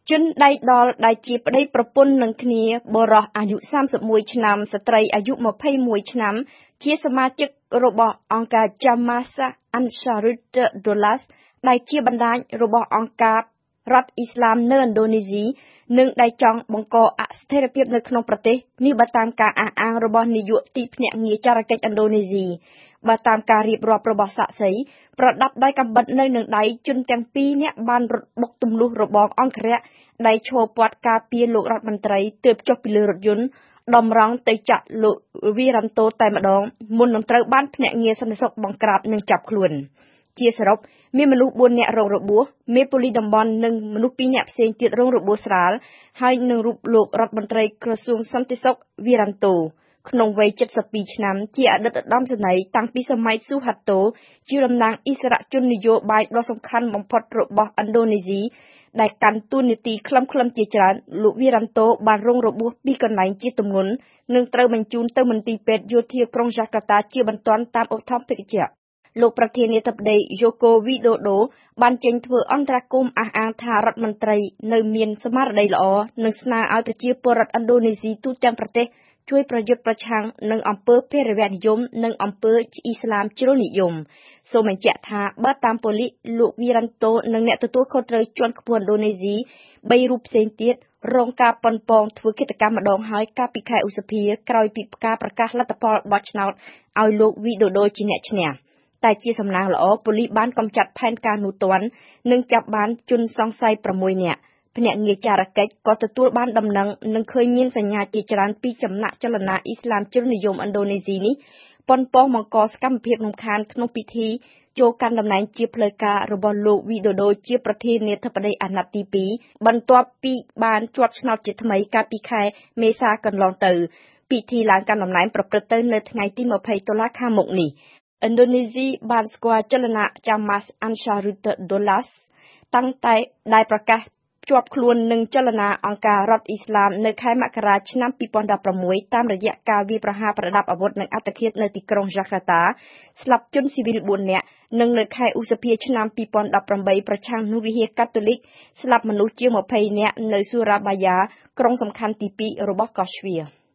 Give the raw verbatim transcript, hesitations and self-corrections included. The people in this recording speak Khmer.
ជនដៃដល់ដែលជាប្តីប្រពន្ធនឹងគ្នាបុរសអាយុសាមសិបមួយឆ្នាំស្ត្រីអាយុម្ភៃមួយឆ្នាំជាសមាជិករបស់អង្គការ Jamaah Ansharut Daulah ដែលជាបណ្ដាញរបស់អង្គការរដ្ឋអ៊ីស្លាមនៅឥណ្ឌូនេស៊ីនិងដែលចង់បង្កអស្ថិរភាពនៅក្នុងប្រទេសនេះបើតាមការអះអាងរបស់នាយកទីភ្នាក់ងារចារកិច្ចឥណ្ឌូនេស៊ីបើតាមការរៀបរាប់របស់សាក្សីប្រដាប់ដោយកាំបិតនៅនឹងដៃជនទាំងពីរនាក់បានរត់បុកទម្លុះរបងអង្គរៈដែលឈរពាត់ការពារលោករដ្ឋមន្ត្រីទើបចុះពីលើរថយន្តដំរងទៅចាក់លោកវីរ៉ាន់តូតែម្ដងមុននឹងត្រូវបានភ្នាក់ងារសន្តិសុខបង្ក្រាបនិងចាប់ខ្លួនជាសរុបមានមនុស្សបួននាក់រងរបួសមេប៉ូលីសតំបន់និងមនុស្សពីរនាក់ផ្សេងទៀតរងរបួសស្រាលហើយនឹងរូបលោករដ្ឋមន្ត្រីក្រសួងសន្តិសុខវីរ៉ាន់តូក្នុងវ័យเจ็ดสิบពីរឆ្នាំជាអតីតឧត្តមសេនីយ៍តាំងពីសម័យស៊ូហាតូជាតំណាងអិសរាជជននយោបាយដ៏សំខាន់បំផុតរបស់ឥណ្ឌូនេស៊ីដែលកាន់តួនាទីខ្លឹមៗជាច្រើនលោកវីរ៉ាន់តូបានរងរបួសពីកន្លែងជាទម្ងន់និងត្រូវបញ្ជូនទៅមន្ទីរពេទ្យយោធាក្រុងយ៉ាកាតាជាបន្ទាន់តាមឧទ្ធម្ភាគចក្រលោកប្រធានាធិបតីយូកូវីដូដូបានចេញធ្វើអន្តរាគមន៍អះអាងថារដ្ឋមន្ត្រីនៅមានស្មារតីល្អនិងស្នើឲ្យប្រជាពលរដ្ឋឥណ្ឌូនេស៊ីទូទាំងប្រទេសជួយប្រយុទ្ធប្រឆាំងនឹងអំពើភេរវនិយមនិងអំពើអ៊ីស្លាមជ្រុលនិយមសូមបញ្ជាក់ថាបើតាមប៉ូលីសលោកវីរ៉ាន់តូនិងអ្នកទទួលខុសត្រូវជាន់ខ្ពស់ឥណ្ឌូនេស៊ីបីរូបផ្សេងទៀតរងការប៉ុនប៉ងធ្វើឃាតកម្មម្ដងហើយកាលពីខែឧសភាក្រោយពីការប្រកាសលទ្ធផលបោះឆ្នោតឲ្យលោកវីដូដូជាអ្នកឈ្នះតែជាសំណាងល្អប៉ូលីសបានកំចាត់ផែនការនោះទាន់និងចាប់បានជនសង្ស័យប្រាំមួយនាក់ភ្នាក់ងារចារកិច្ចក៏ទទួលបានដំណឹងនិងឃើញមានសញ្ញាជាច្រើនពីចំណាក់ចលនាអ៊ីស្លាមជ្រុលនិយមឥណ្ឌូនេស៊ីនេះប៉ុនប៉ងបង្កសកម្មភាពរំខានក្នុងពិធីចូលកាន់តំណែងជាផ្លូវការរបស់លោកវីដូដូជាប្រធានាធិបតីអាណត្តិទីពីរបន្ទាប់ពីបានជាប់ឆ្នោតជាថ្មីកាលពីខែមេសាកន្លងទៅពិធីឡើងកាន់តំណែងប្រព្រឹត្តទៅនៅថ្ងៃទីម្ភៃតុលាខាងមុខនេះឥណ្ឌូនេស៊ីបានស្គាល់ចលនា Jamaah Ansharut Daulah តាំងតែដែលប្រកាសជាប់ខ្លួននឹងចលនាអង្គការរដ្ឋអ៊ីស្លាមនៅខែមករាឆ្នាំពីរពាន់ដប់ប្រាំមួយតាមរយៈការវាយប្រហារប្រដាប់អាវុធនិងអត្តឃាតនៅទីក្រុងយ៉ាកាតាស្លាប់ជនស៊ីវិលបួននាក់និងនៅខែឧសភាឆ្នាំពីរពាន់ដប់ប្រាំបីប្រឆាំងនឹងវិហារកាតូលិកស្លាប់មនុស្សជាងម្ភៃនាក់នៅស៊ូរ៉ាបាយ៉ាក្រុងសំខាន់ទីពីររបស់កោះជ្វា